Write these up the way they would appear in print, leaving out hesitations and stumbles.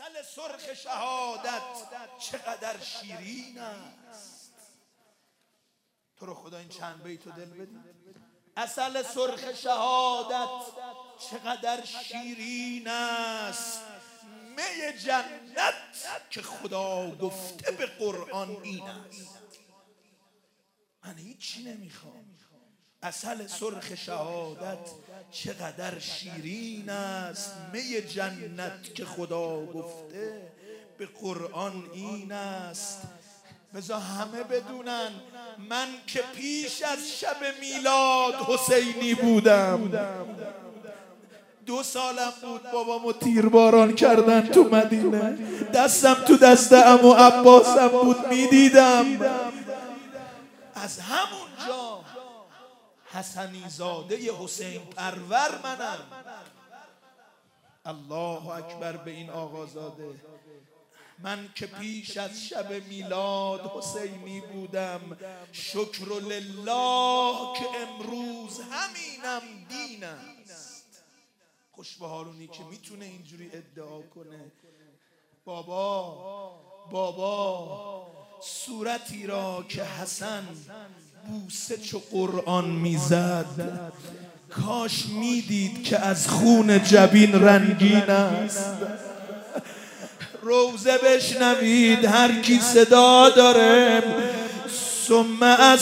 عسل سرخ شهادت چقدر شیرین است. تو رو خدا این چند بیتو دل بدید. عسل سرخ شهادت چقدر شیرین است، می جنت که خدا گفته به قرآن این است. من هیچی نمیخوام. عسل سرخ شهادت چقدر شیرین است، می جنت که خدا گفته به قرآن این است. بذار همه بدونن من که پیش از شب میلاد حسینی بودم. 2 سالم بود بابامو تیرباران کردن تو مدینه، دستم تو دست عمو عباسم بود میدیدم. از همونجا حسنی زاده حسین پرور منم. الله اکبر به این آقازاده. من که پیش از شب میلاد حسینی بودم، شکر لله که امروز همینم دین است. خوش به حالونی که میتونه اینجوری ادعا کنه. بابا صورتی را که حسن بوسه چو قرآن میزد، کاش میدید که از خون جبین رنگین است. روزه بشنوید هر کی صدا داره، ثم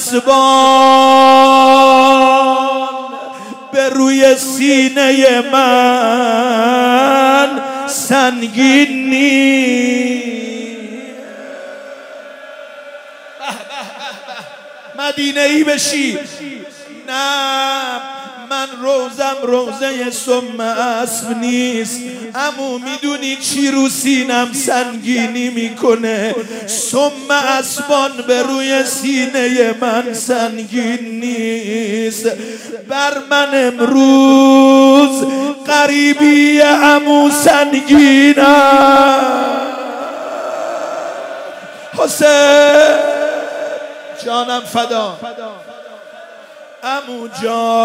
اسبان به روی سینه من سنگین نیست. مدینه ای بشی. نه من روزم روزه ثم اسب نیست. عمو میدونی چی رو سینم سنگینی میکنه؟ ثم اسبان به روی سینه من سنگین نیست. بر من امروز غریبی عمو سنگینم. حسین جانم فدا. عمو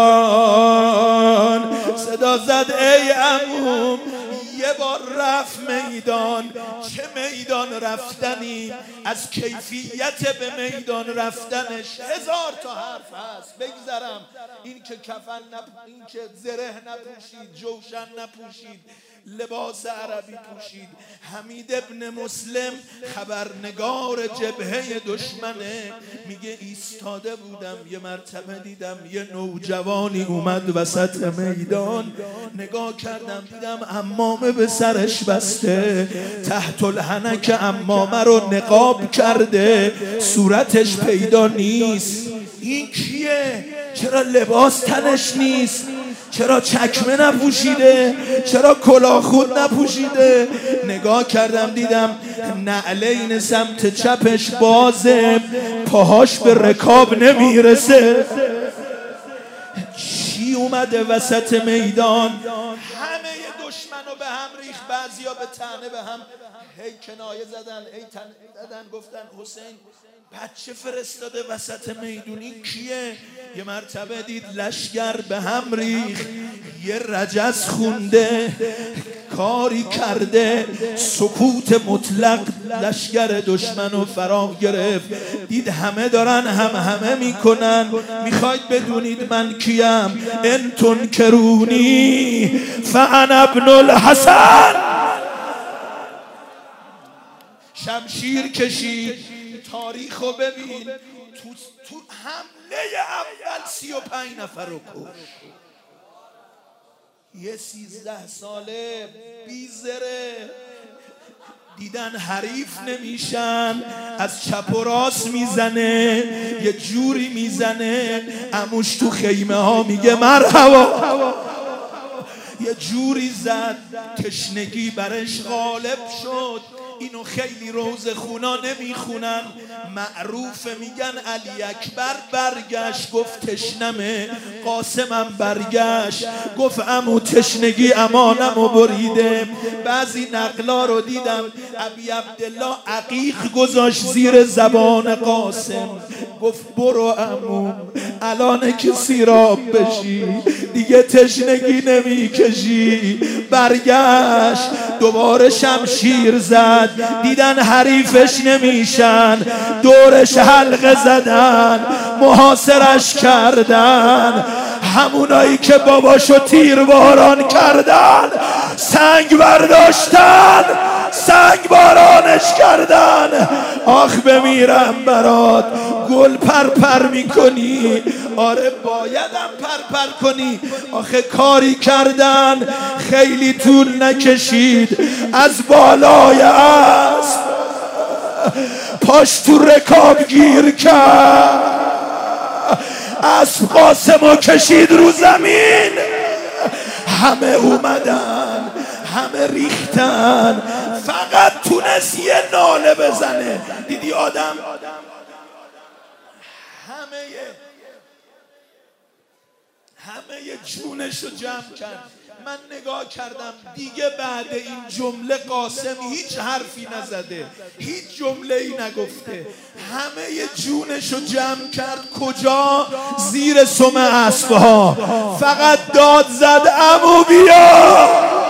جان صدا زد ای عمو. یه بار رفت میدان. چه میدان رفتنی، از کیفیت به میدان رفتنش 1000 تا حرف هست. بگذرم این که کفن این که زره نپوشید، جوشن نپوشید، لباس عربی پوشید. حمید ابن مسلم خبرنگار جبهه دشمنه، میگه ایستاده بودم یه مرتبه دیدم یه نوجوانی اومد وسط میدان. نگاه کردم دیدم عمامه به سرش بسته، تحت الحنک عمامه رو نقاب کرده، صورتش پیدا نیست. این کیه؟ چرا لباس تنش نیست؟ چرا چکمه نپوشیده؟ چرا کلاهخود نپوشیده؟ نگاه کردم دیدم نعلین سمت چپش بازه، پاهاش به رکاب نمیرسه. چی اومده وسط میدان؟ همه دشمنو به هم ریخت، بعضیا به طعنه به هم هی کنایه زدن، هی طعنه زدن. گفتن حسین بچه فرستاده وسط میدونی کیه؟ یه مرتبه دید لشگر به هم ریخت، یه رجز خونده، کاری کرده، سکوت مطلق لشگر دشمنو فرا گرفت. دید همه دارن همه میکنن. میخواید بدونید من کیم؟ ان تنکرونی فانا ابن الحسن. شمشیر کشید. تاریخو ببین، تو حمله اول 35 نفر رو کشت. یه 13 ساله بیزره دیدن حریف نمیشن، از چپ و راست میزنه، یه جوری میزنه عموش تو خیمه ها میگه مرحبا. یه جوری زد تشنگی برش غالب شد. اینو خیلی روزخونا نمیخونن، معروفه، میگن علی اکبر برگشت گفت تشنمه، قاسمم برگشت گفت عمو تشنگی امانمو بریده. بعضی نقلا رو دیدم ابی عبدالله عقیق گذاشت زیر زبان قاسم، گفت برو عمو الانه که سیراب بشی دیگه تشنگی نمیکشی. برگشت دوباره شمشیر زد، دیدن حریفش نمیشن، دورش حلقه زدن، محاصرش کردن. همونایی که باباشو تیرباران کردن سنگ برداشتن، سنگ بارانش کردن. آخ بمیرم برات، گل پرپر میکنی. آره بایدم پرپر کنی. آخه کاری کردن خیلی طول نکشید، از بالای اسب پاش تو رکاب گیر کرد، اسب قاسمو کشید رو زمین. همه اومدن، همه ریختن، فقط تونست یه ناله بزنه. دیدی آدم همه جونشو جمع کرد. من نگاه کردم دیگه بعد این جمله قاسم هیچ حرفی نزده، هیچ جمله ای نگفته، همه جونشو جمع کرد. کجا؟ زیر سم اسبها. فقط داد زد عمو بیا.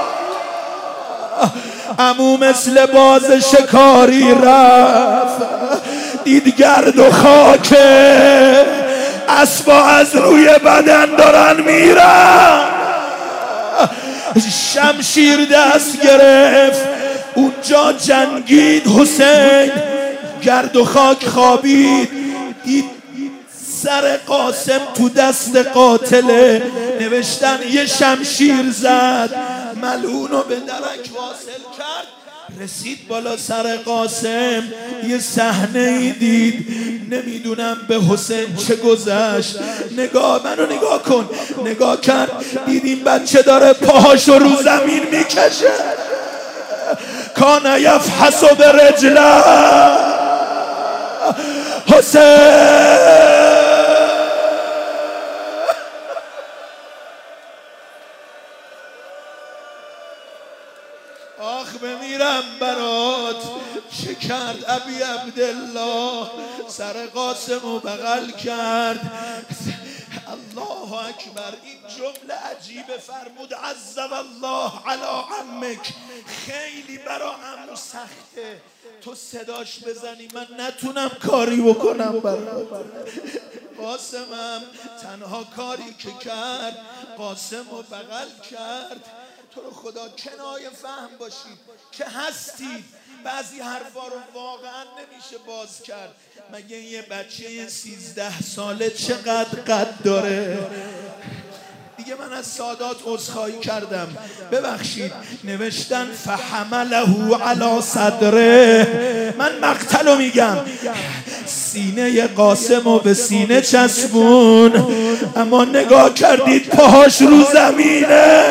عمو مثل باز شکاری رفت، دید گرد و خاکه، اسبا از روی بدن دارن میرن. شمشیر دست گرفت، اونجا جنگید حسین، گرد و خاک خوابید، دید سر قاسم تو دست قاتله. نوشتن یه شمشیر زد، ملعونو به درک واصل کرد. رسید بالا سر قاسم، یه صحنه ای دید، نمیدونم به حسین چه گذشت. منو نگاه کن. نگاه کرد، دید این بچه داره پاهاشو رو زمین میکشه. کان یفحص برجله. حسین آخ بمیرم برات. چه کرد ابی عبدالله؟ سر قاسمو بغل کرد. الله اکبر. این جمله عجیبه. فرمود عذب الله علی عمک. خیلی برا عمو سخته تو صداش بزنی من نتونم کاری بکنم برات. قاسمم تنها کاری که کرد قاسمو بغل کرد. تو رو خدا کنایه فهم باشید که هستید. بعضی حرفا رو واقعا نمیشه باز کرد. مگه یه بچه 13 ساله چقدر قد داره؟ دیگه من از سادات عذرخواهی کردم، ببخشید. نوشتن فحمله علی صدره. من مقتلو میگم. سینه قاسمو به سینه چسبون، اما نگاه کردید پاهاش رو زمینه.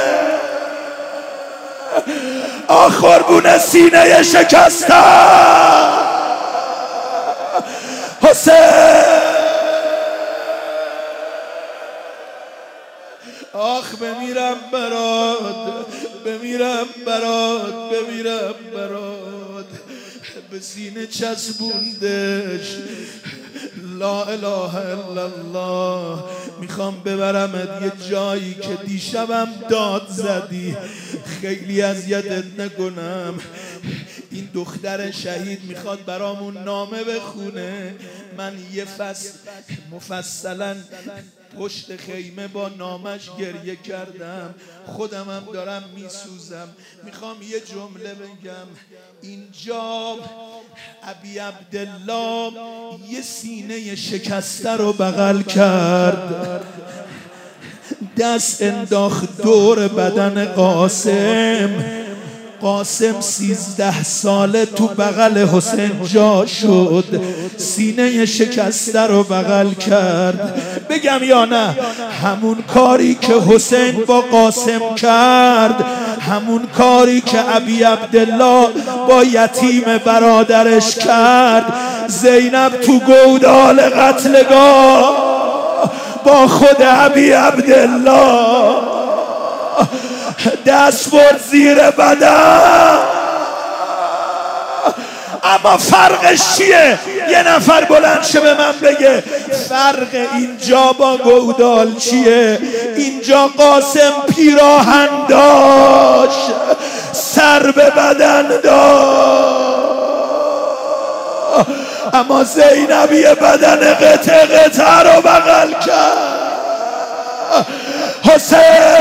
آخربون سینه شکسته. حسین آخ بمیرم برات، بمیرم برات، بمیرم برات. به سینه چسبوندش. لا اله الا الله. میخوام ببرمت یه جایی که دیشبم داد زدی، خیلی اذیتت نکنم. این دختر شهید میخواد برامون نامه بخونه. من یه فصل مفصلا پشت خیمه با نامش گریه کردم. خودمم دارم میسوزم. میخوام یه جمله بگم. اینجا ابی عبدالله یه سینه شکسته رو بغل کرد، دست انداخت دور بدن قاسم. قاسم 13 ساله تو بغل حسین جا شد، سینه شکسته رو بغل کرد. بگم یا نه؟ همون کاری که حسین با قاسم کرد، همون کاری که ابی عبدالله با یتیم برادرش کرد. زینب تو گودال قتلگاه با خود ابی عبدالله دست برد زیر بدن. اما فرقش چیه؟ یه نفر بلند شه به من بگه فرق اینجا با گودال چیه؟ اینجا قاسم پیراهن داشت، سر به بدن داد، اما زینبی بدن قطعه قطعه رو بغل کرد. حسین